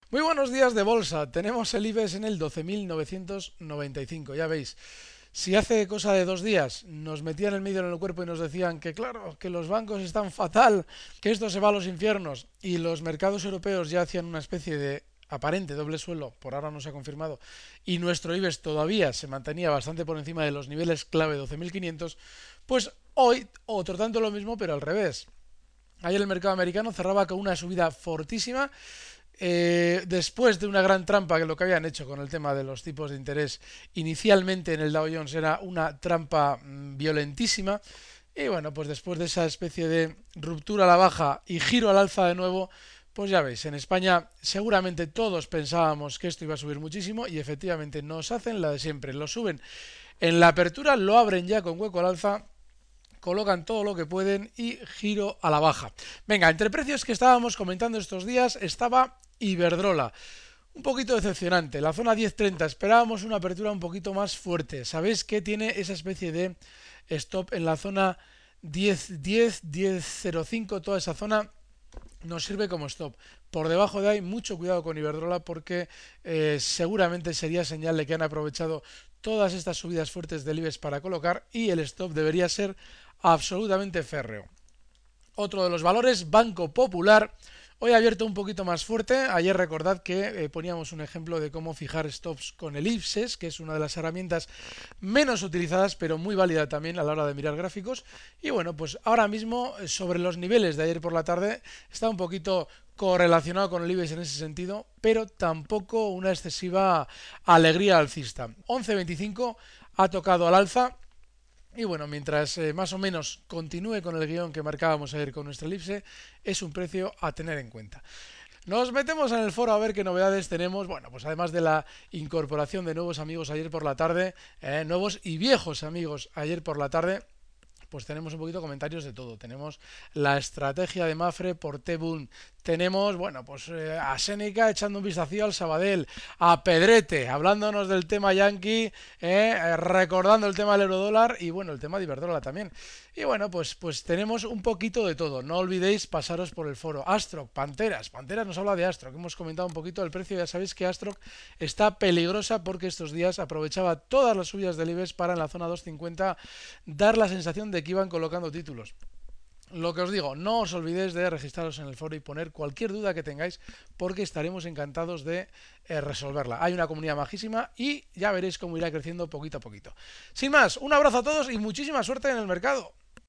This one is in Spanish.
Muy buenos días de bolsa. Tenemos el IBEX en el 12.995. Ya veis, si hace cosa de 2 días nos metían el medio en el cuerpo y nos decían que claro, que los bancos están fatal, que esto se va a los infiernos y los mercados europeos ya hacían una especie de aparente doble suelo, por ahora no se ha confirmado, y nuestro IBEX todavía se mantenía bastante por encima de los niveles clave 12.500, pues hoy otro tanto lo mismo pero al revés. Ayer el mercado americano cerraba con una subida fortísima después de una gran trampa que lo que habían hecho con el tema de los tipos de interés inicialmente en el Dow Jones era una trampa violentísima. Y bueno, pues después de esa especie de ruptura a la baja y giro al alza de nuevo, pues ya veis, en España seguramente todos pensábamos que esto iba a subir muchísimo y efectivamente nos hacen la de siempre, lo suben en la apertura, lo abren ya con hueco al alza, colocan todo lo que pueden y giro a la baja. Venga, entre precios que estábamos comentando estos días estaba Iberdrola. Un poquito decepcionante. La zona 10.30 esperábamos una apertura un poquito más fuerte. Sabéis que tiene esa especie de stop en la zona 10.10, 10.05, toda esa zona nos sirve como stop. Por debajo de ahí, mucho cuidado con Iberdrola porque seguramente sería señal de que han aprovechado todas estas subidas fuertes del IBEX para colocar y el stop debería ser absolutamente férreo. Otro de los valores, Banco Popular. Hoy ha abierto un poquito más fuerte. Ayer recordad que poníamos un ejemplo de cómo fijar stops con el IPSES, que es una de las herramientas menos utilizadas, pero muy válida también a la hora de mirar gráficos. Y bueno, pues ahora mismo, sobre los niveles de ayer por la tarde, está un poquito correlacionado con el IBEX en ese sentido, pero tampoco una excesiva alegría alcista. 11.25 ha tocado al alza. Y bueno, mientras más o menos continúe con el guión que marcábamos ayer con nuestra elipse, es un precio a tener en cuenta. Nos metemos en el foro a ver qué novedades tenemos. Bueno, pues además de la incorporación de nuevos amigos ayer por la tarde, nuevos y viejos amigos ayer por la tarde, pues tenemos un poquito comentarios de todo. Tenemos la estrategia de Mafre por T-Boom. Tenemos, bueno, pues a Seneca echando un vistazo al Sabadell, a Pedrete hablándonos del tema Yankee, recordando el tema del eurodólar y bueno, el tema de Iberdrola también. Y bueno, pues tenemos un poquito de todo. No olvidéis pasaros por el foro. Astroc, Panteras nos habla de Astroc. Hemos comentado un poquito el precio. Ya sabéis que Astroc está peligrosa porque estos días aprovechaba todas las subidas del IBEX para en la zona 250 dar la sensación de que iban colocando títulos. Lo que os digo, no os olvidéis de registraros en el foro y poner cualquier duda que tengáis porque estaremos encantados de resolverla. Hay una comunidad majísima y ya veréis cómo irá creciendo poquito a poquito. Sin más, un abrazo a todos y muchísima suerte en el mercado.